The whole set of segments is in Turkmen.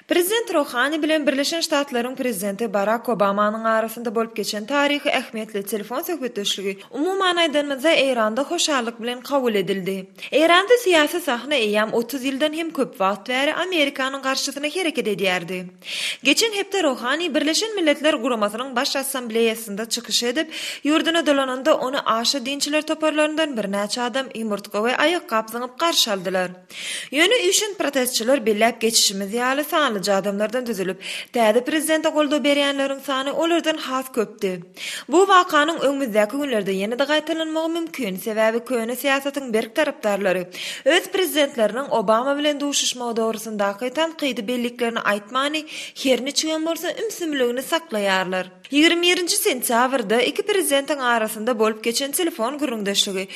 Prezident Rohani bilen Birleşen Ştatlaryň prezidenti Barack Obamanyň arasynda bolup geçen taryhy ähmiýetli telefon söhbetdeşligi umuman aýdylmasa Iranda hoşallyk bilen kabul edildi. Iranda siýasy sahna eýam 30 ýyldan hem köp wagt bäri Amerikanyň garşysyna hereket edýärdi. Geçen hepde Rohani Birleşen Milletler Guramasynyň baş assambleýasynda çykyş edip, ýurduna dolananda onu aşa dinçiler toparlaryndan bir näçe adam ymurtka we aýak kapsyňyp garşy aldylar. Ýöne üçin protestçiler belläp geçişimiz ýaly adamlardan düzülüp, täze prezidente golda berýänleriň sany olardan has köpdi. Bu wakanyň öňümüzdäki günlerde ýene-de gaýtalanmagy mümkin, sebäbi köne siýasatyň berk tarapdarlary öz prezidentleriniň Obama bilen duşuşmagy dogrusyndaky tanqydy belliklerini aýtmany, herni çygan bolsa ümsümligini saklaýarlar. 27 sentýabrda iki prezidentiň arasynda bolup geçen telefon gürrüňdeşligi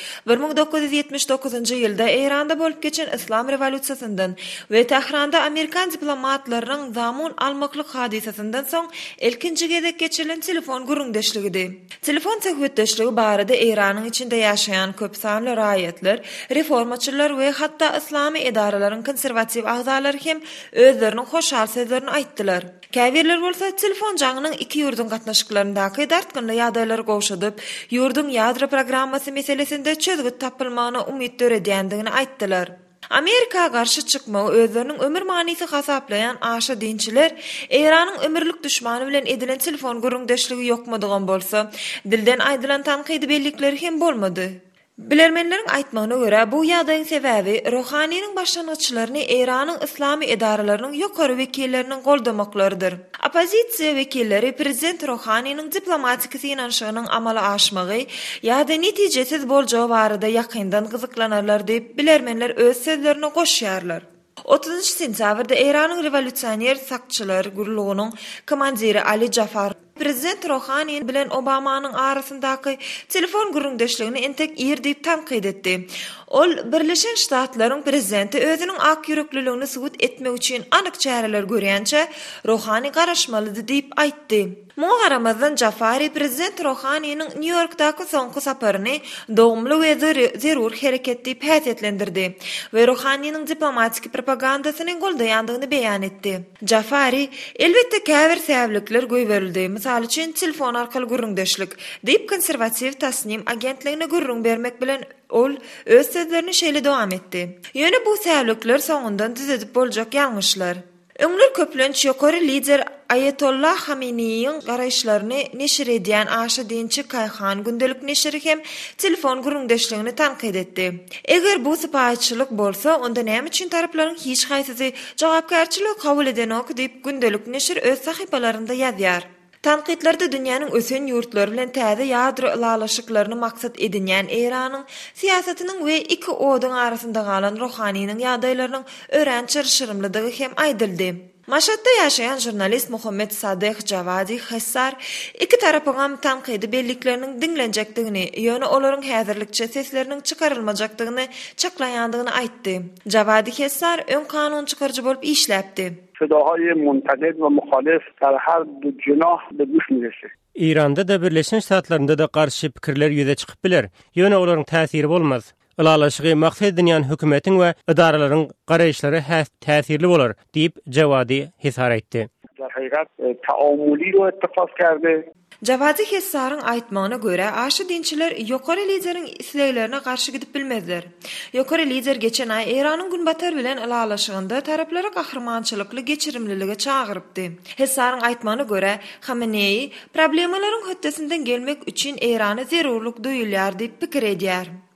1979-njy ýylda Iranda bolup geçen Islam rewolýusiýasyndan we Tehranda Amerikan diplomatlarynyň zamun almaklyk hadisesinden soň ilkinji gezek geçirilen telefon gürrüňdeşligidi. Telefon söhbetdeşligi barada Iranyň içinde ýaşaýan köp sanly raýatlar, reformaçylar we hatda islamy edaralaryň konserwatiw agzalary hem özleriniň hoşal sözlerini aýtdylar. Käbirler bolsa telefon jaňynyň iki ýurdun gatnaşyklaryndaki dartgynly ýagdaýlary gowşadyp, ýurdun ýadro programmasy meselesinde çözgüt tapylmagyna umyt döredýändigini aýtdylar. Amerika garşy çykmagy özleriniň ömür manysy hasaplayan aşa dinçiler Iranyň ömürlük düşmany bilen edilen telefon gürrüňdeşligi ýokmadygan bolsa, dilden aýdylan tanqydy bellikleri hem bolmady. Bilermenleriň aýtmagyna görä, bu ýagdaýyň sebäbi Rohanyň başlangyçlaryny Iranyň islamy edaralarynyň ýokary wekilleriniň goldamaklarydyr. Opozisiýa wekilleri prezident Rohanyň diplomatik ýynanşygynyň amala aşmagy ýa-da netijesiz boljagy barada ýakyndan gyzyklanarlar diýip bilermenler öz sözlerini goşýarlar. 30 sentýabrda Iranyň rewolýusioner sakçylar gurulugynyň komandiri Ali Jafar prezident Rohani bilen Obamanyň arasyndaky telefon gürrüňdeşligini entek ýer diýip tanqyd etdi. Ol Birleşen Ştatlaryň prezidenti özüniň ak ýürekliligini subut etmek üçin anyk çäreler görýänçe Rohani garaşmalydy diýip aýtdy. Muňa garamazdan Jafari prezident Rohanyň New Yorkdaky soňky saparyny dogumly we zerur hereket diýip häsiýetlendirdi we Rohanyň diplomatik propagandasyny goldaýandygyny beýan etdi. Jafari elbetde käbir sebäplikler goýberildi. Misal üçin telefon arkaly gürrüňdeşlik diýip konserwatiw tasnim agentligine gürrüň bermek bilen ol öz sözlerini şeýle dowam etdi. Ýöne bu sebäplikler soňundan düzedip boljak ýalňyşlar. Öňler köplenç ýokary lider Ayetollah Hameneiň garaýşlaryny neşir edýän aşa dinçi Kayhan gündelik neşiri hem telefon gürrüňdeşligini tanqyd etdi. Eger bu sypaýçylyk bolsa, onda näme üçin taraplaryň hiç haýsysy jogapkärçiligi kabul edenok diýip gündelik neşir öz sahypalarynda ýazýar. Tanqidlerde dünýäniň ösen ýurtlary bilen täze ýadro ilalaşyklaryny maksat edinýän Iranyň siýasatynyň we iki oduň arasynda galan Rohanyň ýagdaýlarynyň örençirşirmlidygy hem aýdyldy. Maşatda ýaşaýan jurnalist Muhammed Sadyk Javadi Hessar iki tarapyň tanqydy bellikleriniň dinlenjekdigini, ýöne olaryň häzirlikçe sesleriniň çykarylmajakdygyny çaklaýandygyny aýtdy. Javadi Hessar ön kanun çykarjy bolup işläpdi. صداهای منتقد و مخالف در هر دو جناح به گوش میرسه. İranda da Birleşen Ştatlarında da karşı pikirler ýüze çykyp biler. Ýöne olaryň täsiri bolmaz. Ilalaşygy maksat edilýän hökümetiň we idaralaryň garaýşlary täsirli bolar diýip Javadi Hessar aýtdy. در حقیقت تعاملی رو اتخاذ کرده. Javadi Hessaryň aýtmagyna görä, aşy dinçiler ýokary lideriň isleglerine garşy gidip bilmezler. Ýokary lider geçen aý Iranyň günbatar bilen ilalaşygynda taraplara gahrmançylykly geçirimliligi çagyrypdy. Hessaryň aýtmagyna görä, Hamenei problemalaryň höttesinden gelmek üçin Irany zerurluk duýulýar diýip pikir edýär.